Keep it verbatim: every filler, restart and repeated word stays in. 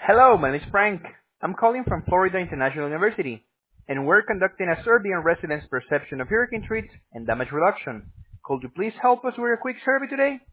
Hello, my name is Frank. I'm calling from Florida International University, and we're conducting a survey on residents' perception of hurricane threats and damage reduction. Could you please help us with a quick survey today?